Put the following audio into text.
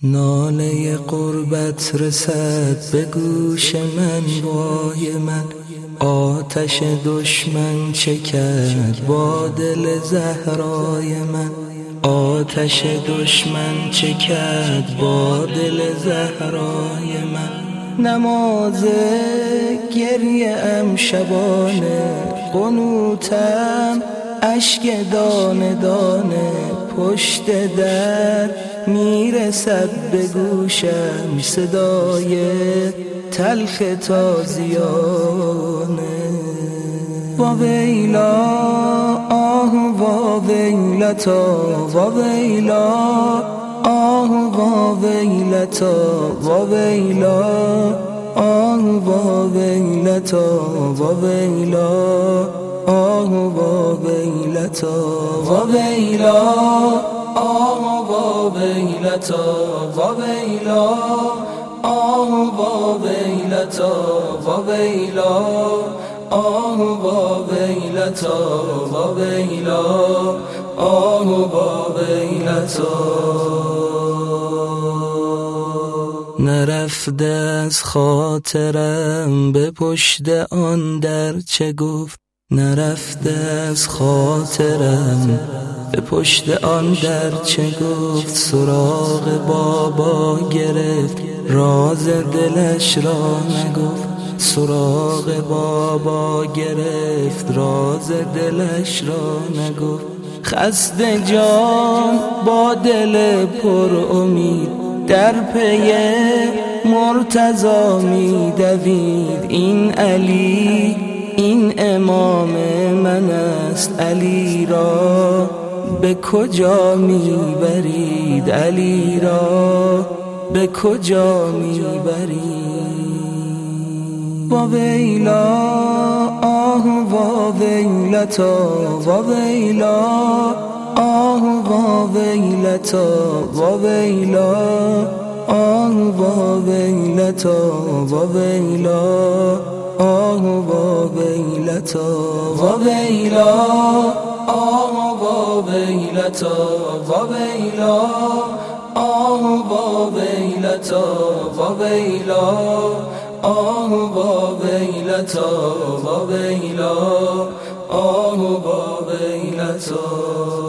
ناله غربت رسد به گوش من، وای من. آتش دشمن چکد با دل زهرای من، آتش دشمن چکد با دل زهرای من. نماز گریه ام شبانه، قنوتم اشک دانه دانه. پشت در میرسد به گوشم صدای تلخ تازیانه. واویلا آه واویلتا، واویلا آه واویلتا، واویلا آه واویلتا، واویلا آه واویلتا، واویلا آه واویلتا، واویلا آه واویلتا، واویلا آه واویلتا، واویلا آه واویلتا. نرفته از خاطرم به پشت آن در چه گفت، نرفته از خاطرم به پشت آن در چه گفت. سراغ بابا گرفت راز دلش را نگفت، سراغ بابا گرفت راز دلش را نگفت. خسته جان با دل پر امید در پی مرتضی می دوید. این علی این امام من است، علی را به کجا میبرید، علی را به کجا میبرید. واویلا آه واویلتا، واویلا آه واویلتا، واویلا آه واویلتا، واویلا آه واویلتا، واویلا آه واویلتا، واویلا آه واویلتا، واویلا آه واویلتا، واویلا آه واویلتا.